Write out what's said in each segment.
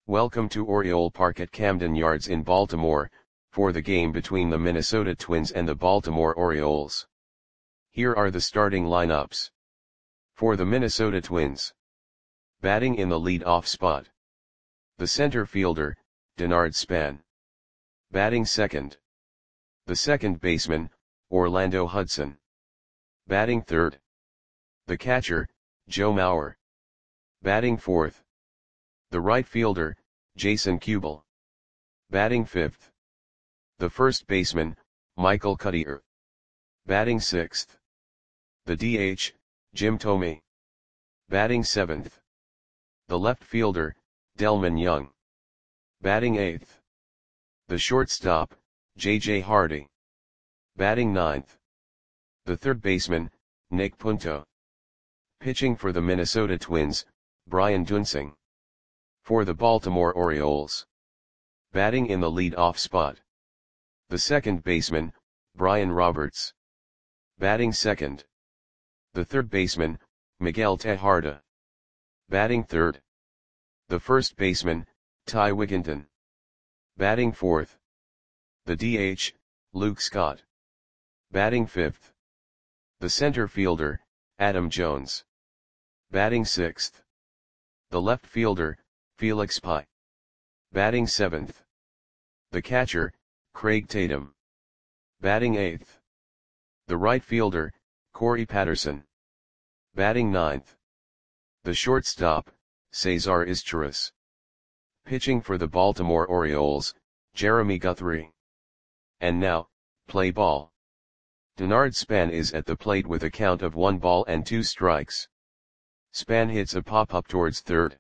Welcome to Oriole Park at Camden Yards in Baltimore, for the game between the Minnesota Twins and the Baltimore Orioles. Here are the starting lineups. For the Minnesota Twins. Batting in the lead-off spot. The center fielder, Denard Span. Batting second. The second baseman, Orlando Hudson. Batting third. The catcher, Joe Mauer. Batting fourth. The right fielder, Jason Kubel. Batting fifth. The first baseman, Michael Cuddyer. Batting sixth. The DH, Jim Thome. Batting seventh. The left fielder, Delmon Young. Batting eighth. The shortstop, J.J. Hardy. Batting ninth. The third baseman, Nick Punto. Pitching for the Minnesota Twins, Brian Duensing. For the Baltimore Orioles. Batting in the lead-off spot. The second baseman, Brian Roberts. Batting second. The third baseman, Miguel Tejada. Batting third. The first baseman, Ty Wigginton. Batting fourth. The DH, Luke Scott. Batting fifth. The center fielder, Adam Jones. Batting sixth. The left fielder, Felix Pie. Batting seventh. The catcher, Craig Tatum. Batting eighth. The right fielder, Corey Patterson. Batting ninth. The shortstop, Cesar Izturis. Pitching for the Baltimore Orioles, Jeremy Guthrie. And now, play ball. Denard Span is at the plate with a count of 1 ball and 2 strikes. Span hits a pop-up towards third.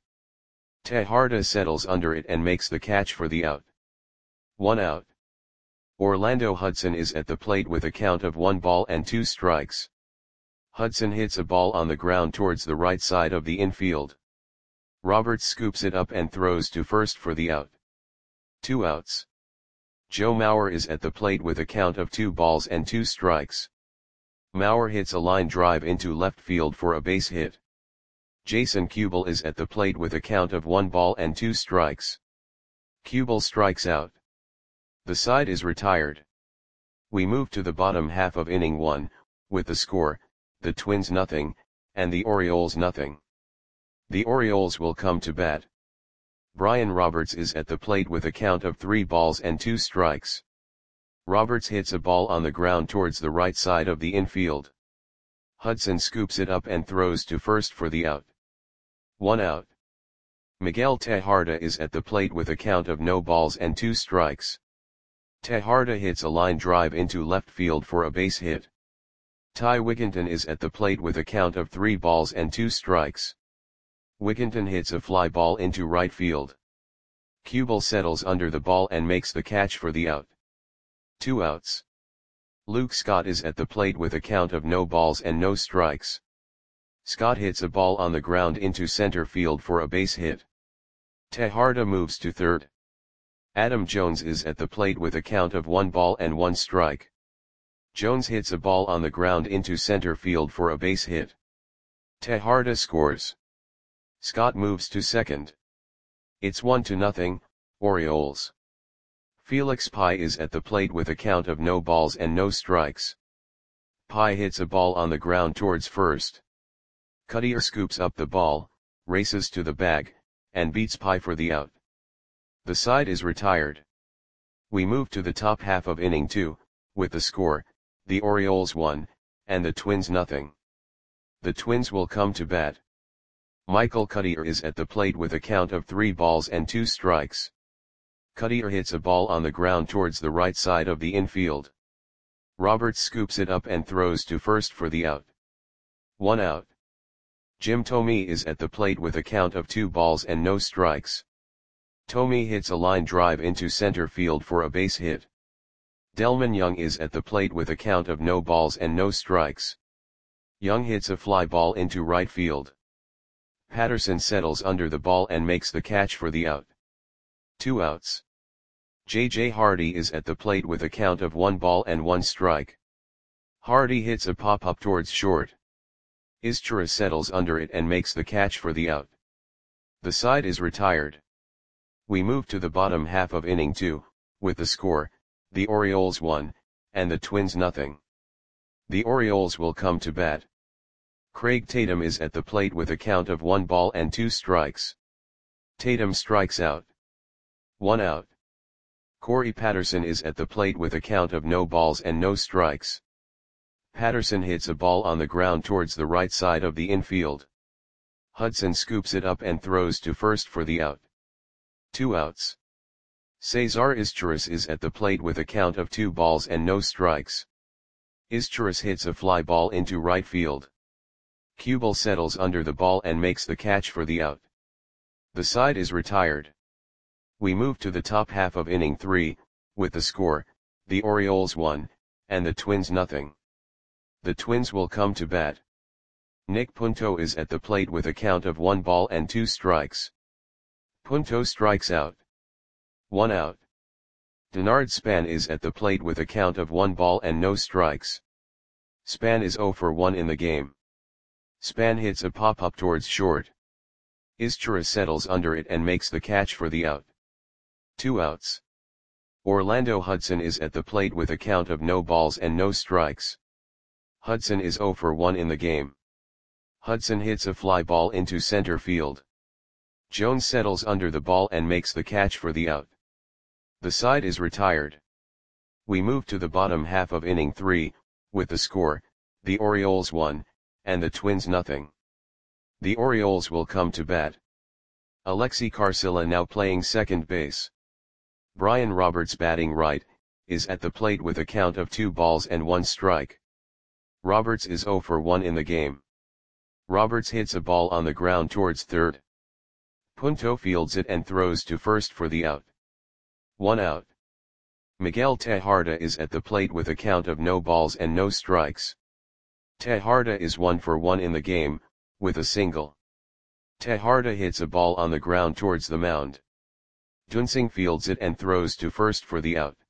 Tejada settles under it and makes the catch for the out. 1 out. Orlando Hudson is at the plate with a count of 1 ball and 2 strikes. Hudson hits a ball on the ground towards the right side of the infield. Roberts scoops it up and throws to first for the out. 2 outs. Joe Mauer is at the plate with a count of 2 balls and 2 strikes. Mauer hits a line drive into left field for a base hit. Jason Kubel is at the plate with a count of 1 ball and 2 strikes. Kubel strikes out. The side is retired. We move to the bottom half of inning 1, with the score, the Twins nothing, and the Orioles nothing. The Orioles will come to bat. Brian Roberts is at the plate with a count of 3 balls and 2 strikes. Roberts hits a ball on the ground towards the right side of the infield. Hudson scoops it up and throws to first for the out. 1 out. Miguel Tejada is at the plate with a count of no balls and 2 strikes. Tejada hits a line drive into left field for a base hit. Ty Wigginton is at the plate with a count of 3 balls and 2 strikes. Wigginton hits a fly ball into right field. Kubel settles under the ball and makes the catch for the out. 2 outs. Luke Scott is at the plate with a count of no balls and no strikes. Scott hits a ball on the ground into center field for a base hit. Tejada moves to third. Adam Jones is at the plate with a count of 1 ball and 1 strike. Jones hits a ball on the ground into center field for a base hit. Tejada scores. Scott moves to second. It's 1-0, Orioles. Felix Pie is at the plate with a count of no balls and no strikes. Pie hits a ball on the ground towards first. Cuddyer scoops up the ball, races to the bag, and beats Pie for the out. The side is retired. We move to the top half of inning 2, with the score, the Orioles 1, and the Twins nothing. The Twins will come to bat. Michael Cuddyer is at the plate with a count of 3 balls and 2 strikes. Cuddyer hits a ball on the ground towards the right side of the infield. Roberts scoops it up and throws to first for the out. 1 out. Jim Thome is at the plate with a count of 2 balls and no strikes. Thome hits a line drive into center field for a base hit. Delmon Young is at the plate with a count of no balls and no strikes. Young hits a fly ball into right field. Patterson settles under the ball and makes the catch for the out. 2 outs. J.J. Hardy is at the plate with a count of 1 ball and 1 strike. Hardy hits a pop-up towards short. Izturis settles under it and makes the catch for the out. The side is retired. We move to the bottom half of inning 2, with the score, the Orioles 1, and the Twins nothing. The Orioles will come to bat. Craig Tatum is at the plate with a count of 1 ball and 2 strikes. Tatum strikes out. 1 out. Corey Patterson is at the plate with a count of no balls and no strikes. Patterson hits a ball on the ground towards the right side of the infield. Hudson scoops it up and throws to first for the out. 2 outs. Cesar Izturis is at the plate with a count of 2 balls and no strikes. Izturis hits a fly ball into right field. Kubel settles under the ball and makes the catch for the out. The side is retired. We move to the top half of inning 3, with the score, the Orioles 1, and the Twins nothing. The Twins will come to bat. Nick Punto is at the plate with a count of 1 ball and 2 strikes. Punto strikes out. 1 out. Denard Span is at the plate with a count of 1 ball and no strikes. Span is 0 for 1 in the game. Span hits a pop-up towards short. Izturis settles under it and makes the catch for the out. 2 outs. Orlando Hudson is at the plate with a count of no balls and no strikes. Hudson is 0 for 1 in the game. Hudson hits a fly ball into center field. Jones settles under the ball and makes the catch for the out. The side is retired. We move to the bottom half of inning 3, with the score, the Orioles 1, and the Twins nothing. The Orioles will come to bat. Alexi Carcilla now playing second base. Brian Roberts batting right, is at the plate with a count of 2 balls and 1 strike. Roberts is 0 for 1 in the game. Roberts hits a ball on the ground towards third. Punto fields it and throws to first for the out. 1 out. Miguel Tejada is at the plate with a count of no balls and no strikes. Tejada is 1 for 1 in the game, with a single. Tejada hits a ball on the ground towards the mound. Dunsing fields it and throws to first for the out.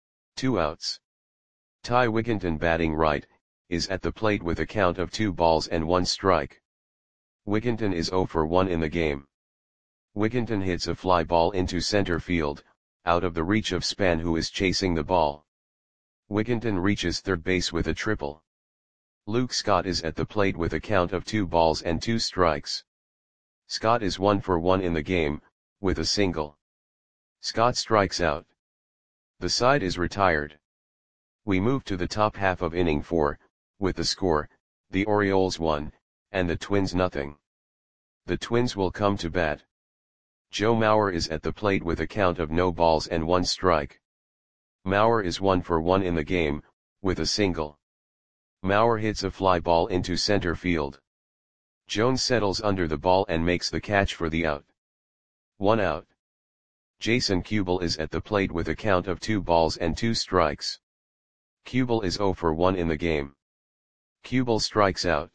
2 outs. Ty Wigginton batting right, is at the plate with a count of 2 balls and 1 strike. Wigginton is 0 for 1 in the game. Wigginton hits a fly ball into center field, out of the reach of Span who is chasing the ball. Wigginton reaches third base with a triple. Luke Scott is at the plate with a count of 2 balls and 2 strikes. Scott is 1 for 1 in the game, with a single. Scott strikes out. The side is retired. We move to the top half of inning 4, with the score, the Orioles 1, and the Twins nothing. The Twins will come to bat. Joe Mauer is at the plate with a count of no balls and 1 strike. Mauer is 1 for 1 in the game, with a single. Mauer hits a fly ball into center field. Jones settles under the ball and makes the catch for the out. 1 out. Jason Kubel is at the plate with a count of 2 balls and 2 strikes. Kubel is 0 for 1 in the game. Kubel strikes out.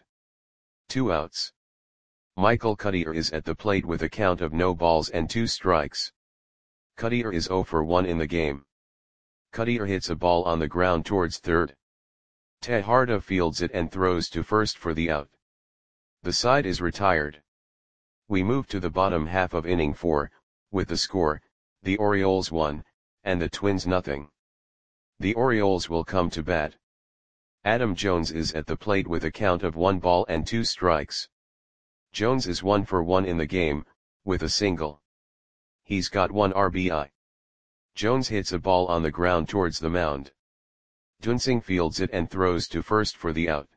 2 outs. Michael Cuddyer is at the plate with a count of no balls and 2 strikes. Cuddyer is 0 for 1 in the game. Cuddyer hits a ball on the ground towards third. Tejada fields it and throws to first for the out. The side is retired. We move to the bottom half of inning 4, with the score, the Orioles 1, and the Twins nothing. The Orioles will come to bat. Adam Jones is at the plate with a count of 1 ball and 2 strikes. Jones is 1 for 1 in the game, with a single. He's got 1 RBI. Jones hits a ball on the ground towards the mound. Dunsing fields it and throws to first for the out.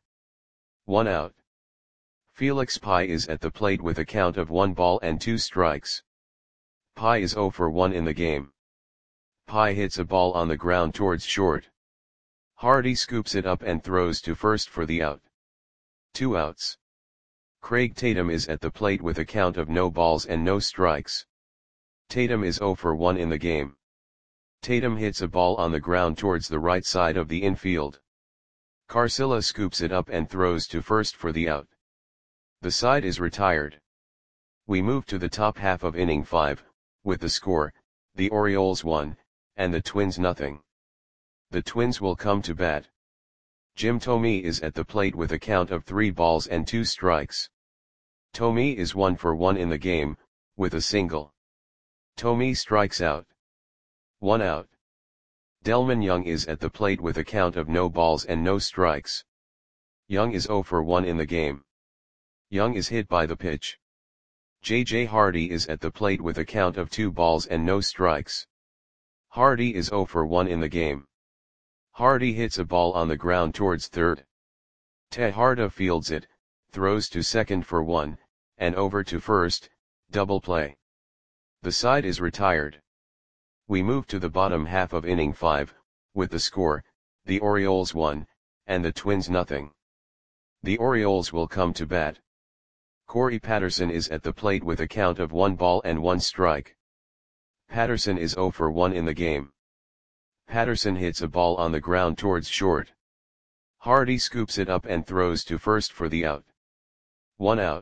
1 out. Felix Pye is at the plate with a count of 1 ball and 2 strikes. Pye is 0 for 1 in the game. Pye hits a ball on the ground towards short. Hardy scoops it up and throws to first for the out. 2 outs. Craig Tatum is at the plate with a count of no balls and no strikes. Tatum is 0 for 1 in the game. Tatum hits a ball on the ground towards the right side of the infield. Carcilla scoops it up and throws to first for the out. The side is retired. We move to the top half of inning 5, with the score, the Orioles 1, and the Twins nothing. The Twins will come to bat. Jim Thome is at the plate with a count of 3 balls and 2 strikes. Thome is 1 for 1 in the game, with a single. Thome strikes out. 1 out. Delmon Young is at the plate with a count of no balls and no strikes. Young is 0 for 1 in the game. Young is hit by the pitch. J.J. Hardy is at the plate with a count of 2 balls and no strikes. Hardy is 0 for 1 in the game. Hardy hits a ball on the ground towards third. Tejada fields it, throws to second for 1, and over to first, double play. The side is retired. We move to the bottom half of inning 5, with the score, the Orioles 1, and the Twins nothing. The Orioles will come to bat. Corey Patterson is at the plate with a count of 1 ball and 1 strike. Patterson is 0 for 1 in the game. Patterson hits a ball on the ground towards short. Hardy scoops it up and throws to first for the out. 1 out.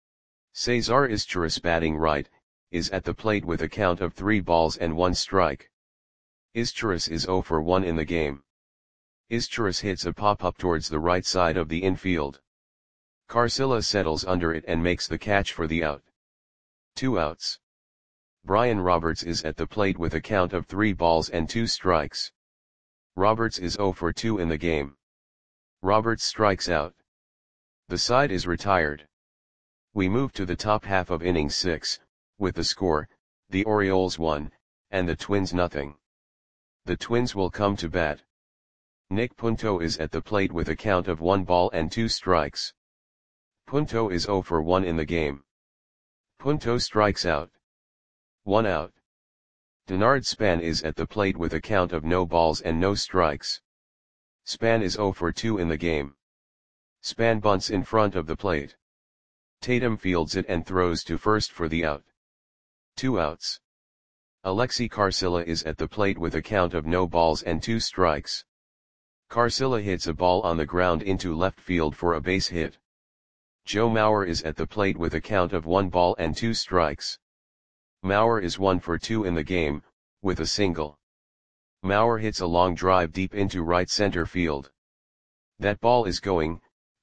Cesar Izturis, batting right, is at the plate with a count of 3 balls and 1 strike. Izturis is 0 for 1 in the game. Izturis hits a pop-up towards the right side of the infield. Carcilla settles under it and makes the catch for the out. 2 outs. Brian Roberts is at the plate with a count of 3 balls and 2 strikes. Roberts is 0 for 2 in the game. Roberts strikes out. The side is retired. We move to the top half of inning 6, with the score, the Orioles 1, and the Twins nothing. The Twins will come to bat. Nick Punto is at the plate with a count of 1 ball and 2 strikes. Punto is 0 for 1 in the game. Punto strikes out. 1 out. Denard Span is at the plate with a count of no balls and no strikes. Span is 0 for 2 in the game. Span bunts in front of the plate. Tatum fields it and throws to first for the out. 2 outs. Alexi Carcilla is at the plate with a count of no balls and 2 strikes. Carcilla hits a ball on the ground into left field for a base hit. Joe Mauer is at the plate with a count of 1 ball and 2 strikes. Mauer is 1 for 2 in the game, with a single. Mauer hits a long drive deep into right center field. That ball is going,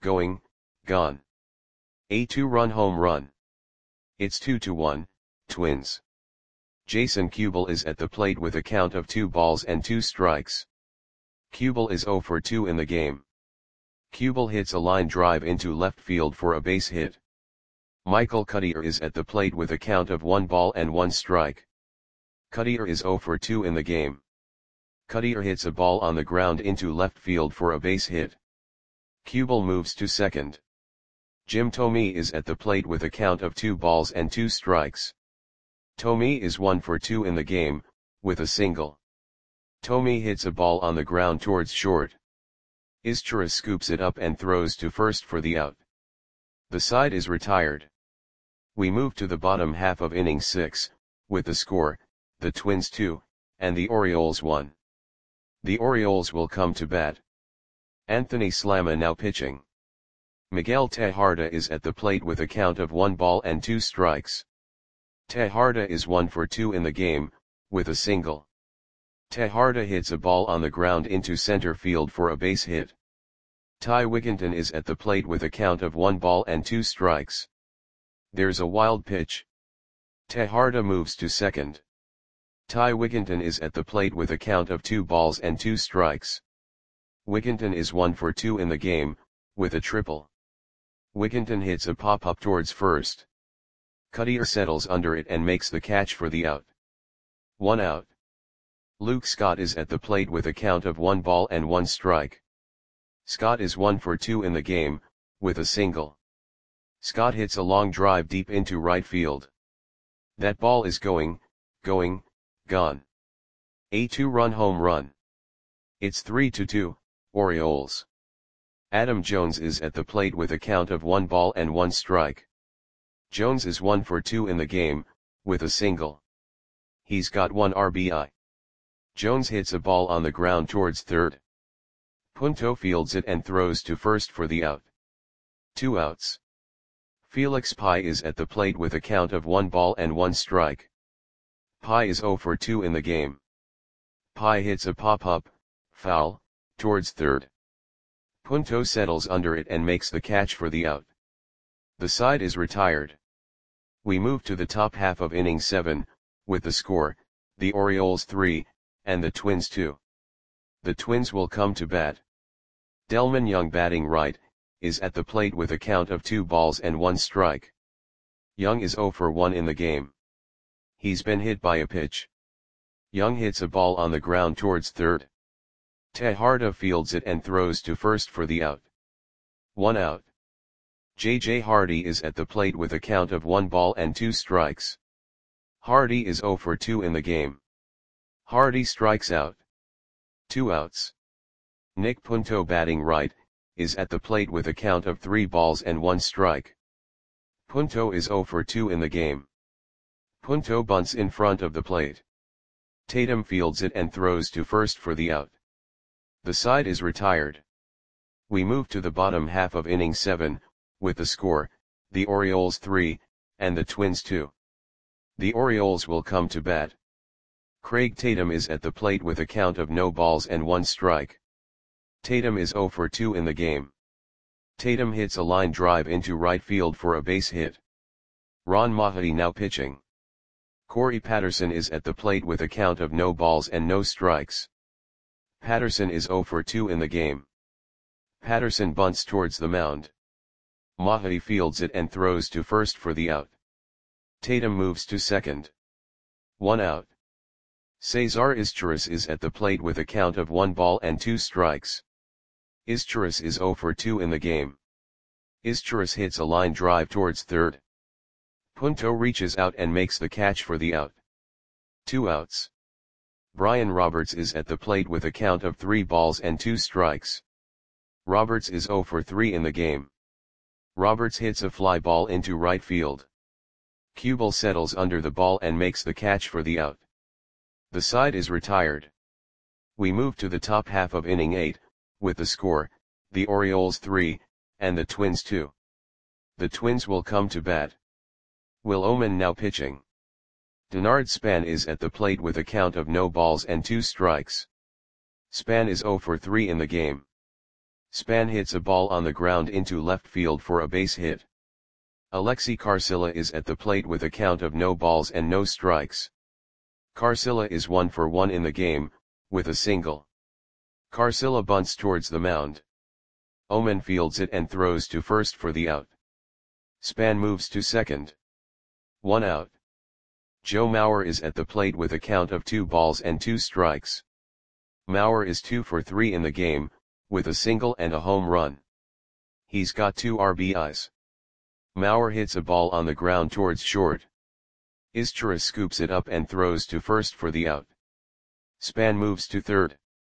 gone. A 2-run home run. It's 2-1, Twins. Jason Kubel is at the plate with a count of 2 balls and 2 strikes. Kubel is 0 for 2 in the game. Kubel hits a line drive into left field for a base hit. Michael Cuddyer is at the plate with a count of 1 ball and 1 strike. Cuddyer is 0 for 2 in the game. Cuddyer hits a ball on the ground into left field for a base hit. Kubel moves to second. Jim Thome is at the plate with a count of 2 balls and 2 strikes. Thome is 1 for 2 in the game, with a single. Thome hits a ball on the ground towards short. Izturis scoops it up and throws to first for the out. The side is retired. We move to the bottom half of inning 6, with the score, the Twins 2, and the Orioles 1. The Orioles will come to bat. Anthony Slama now pitching. Miguel Tejada is at the plate with a count of 1 ball and 2 strikes. Tejada is 1 for 2 in the game, with a single. Tejada hits a ball on the ground into center field for a base hit. Ty Wigginton is at the plate with a count of 1 ball and 2 strikes. There's a wild pitch. Tejada moves to second. Ty Wigginton is at the plate with a count of 2 balls and 2 strikes. Wigginton is 1 for 2 in the game, with a triple. Wigginton hits a pop-up towards first. Cuddyer settles under it and makes the catch for the out. 1 out. Luke Scott is at the plate with a count of 1 ball and 1 strike. Scott is 1 for 2 in the game, with a single. Scott hits a long drive deep into right field. That ball is going, gone. A 2-run home run. It's 3-2, Orioles. Adam Jones is at the plate with a count of 1 ball and 1 strike. Jones is 1 for 2 in the game, with a single. He's got 1 RBI. Jones hits a ball on the ground towards third. Punto fields it and throws to first for the out. 2 outs. Felix Pie is at the plate with a count of 1 ball and 1 strike. Pie is 0 for 2 in the game. Pie hits a pop-up, foul, towards third. Punto settles under it and makes the catch for the out. The side is retired. We move to the top half of inning 7, with the score, the Orioles 3, and the Twins 2. The Twins will come to bat. Delmon Young batting right, is at the plate with a count of 2 balls and 1 strike. Young is 0 for 1 in the game. He's been hit by a pitch. Young hits a ball on the ground towards third. Tejada fields it and throws to first for the out. 1 out. J.J. Hardy is at the plate with a count of 1 ball and 2 strikes. Hardy is 0 for 2 in the game. Hardy strikes out. 2 outs. Nick Punto batting right, is at the plate with a count of 3 balls and 1 strike. Punto is 0 for 2 in the game. Punto bunts in front of the plate. Tatum fields it and throws to first for the out. The side is retired. We move to the bottom half of inning 7, with the score, the Orioles 3, and the Twins 2. The Orioles will come to bat. Craig Tatum is at the plate with a count of no balls and 1 strike. Tatum is 0 for 2 in the game. Tatum hits a line drive into right field for a base hit. Ron Mahetti now pitching. Corey Patterson is at the plate with a count of no balls and no strikes. Patterson is 0 for 2 in the game. Patterson bunts towards the mound. Mahetti fields it and throws to first for the out. Tatum moves to second. 1 out. Cesar Izturis is at the plate with a count of 1 ball and 2 strikes. Izturis is 0 for 2 in the game. Izturis hits a line drive towards third. Punto reaches out and makes the catch for the out. 2 outs. Brian Roberts is at the plate with a count of 3 balls and 2 strikes. Roberts is 0 for 3 in the game. Roberts hits a fly ball into right field. Kubel settles under the ball and makes the catch for the out. The side is retired. We move to the top half of inning 8, with the score, the Orioles 3, and the Twins 2. The Twins will come to bat. Will Oman now pitching. Denard Span is at the plate with a count of no balls and 2 strikes. Span is 0 for 3 in the game. Span hits a ball on the ground into left field for a base hit. Alexi Carcilla is at the plate with a count of no balls and no strikes. Carcilla is 1 for 1 in the game, with a single. Carcilla bunts towards the mound. Oman fields it and throws to first for the out. Span moves to second. 1 out. Joe Mauer is at the plate with a count of 2 balls and 2 strikes. Mauer is 2 for 3 in the game, with a single and a home run. He's got 2 RBIs. Mauer hits a ball on the ground towards short. Izturis scoops it up and throws to first for the out. Span moves to third.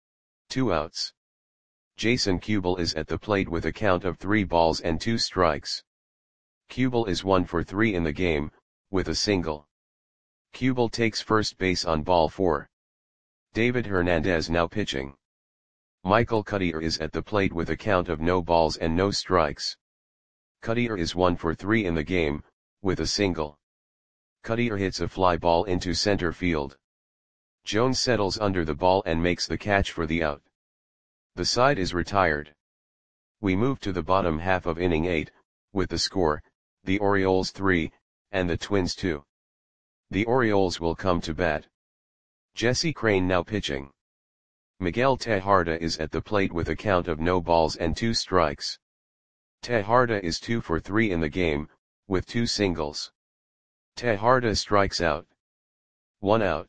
2 outs. Jason Kubel is at the plate with a count of 3 balls and 2 strikes. Kubel is 1 for 3 in the game, with a single. Kubel takes first base on ball 4. David Hernandez now pitching. Michael Cuddyer is at the plate with a count of no balls and no strikes. Cuddyer is 1 for 3 in the game, with a single. Cuddyer hits a fly ball into center field. Jones settles under the ball and makes the catch for the out. The side is retired. We move to the bottom half of inning 8, with the score, the Orioles 3, and the Twins 2. The Orioles will come to bat. Jesse Crain now pitching. Miguel Tejada is at the plate with a count of no balls and 2 strikes. Tejada is 2 for 3 in the game, with 2 singles. Tejada strikes out. 1 out.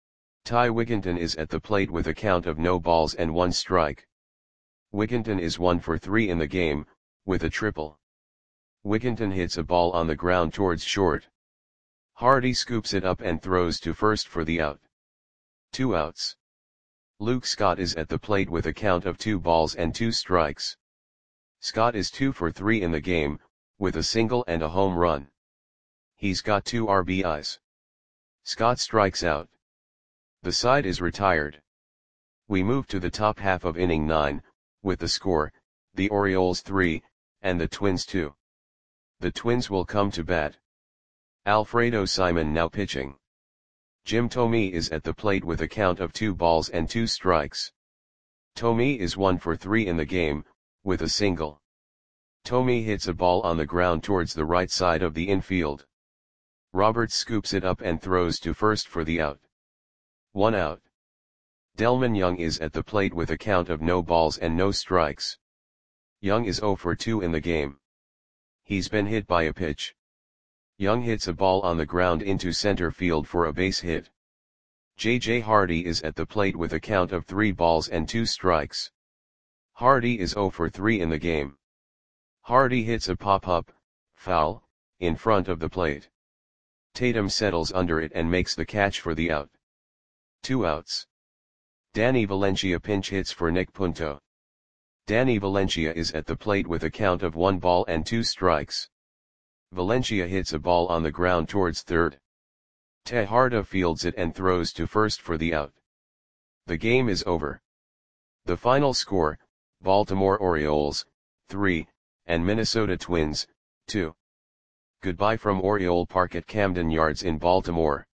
Ty Wigginton is at the plate with a count of no balls and 1 strike. Wigginton is 1 for 3 in the game, with a triple. Wigginton hits a ball on the ground towards short. Hardy scoops it up and throws to first for the out. 2 outs. Luke Scott is at the plate with a count of 2 balls and 2 strikes. Scott is 2 for 3 in the game, with a single and a home run. He's got 2 RBIs. Scott strikes out. The side is retired. We move to the top half of inning 9, with the score, the Orioles 3, and the Twins 2. The Twins will come to bat. Alfredo Simon now pitching. Jim Thome is at the plate with a count of 2 balls and 2 strikes. Thome is 1 for 3 in the game, with a single. Thome hits a ball on the ground towards the right side of the infield. Roberts scoops it up and throws to first for the out. 1 out. Delmon Young is at the plate with a count of no balls and no strikes. Young is 0 for 2 in the game. He's been hit by a pitch. Young hits a ball on the ground into center field for a base hit. J.J. Hardy is at the plate with a count of 3 balls and 2 strikes. Hardy is 0 for 3 in the game. Hardy hits a pop-up, foul, in front of the plate. Tatum settles under it and makes the catch for the out. 2 outs. Danny Valencia pinch hits for Nick Punto. Danny Valencia is at the plate with a count of 1 ball and 2 strikes. Valencia hits a ball on the ground towards third. Tejada fields it and throws to first for the out. The game is over. The final score, Baltimore Orioles, 3, and Minnesota Twins, 2. Goodbye from Oriole Park at Camden Yards in Baltimore.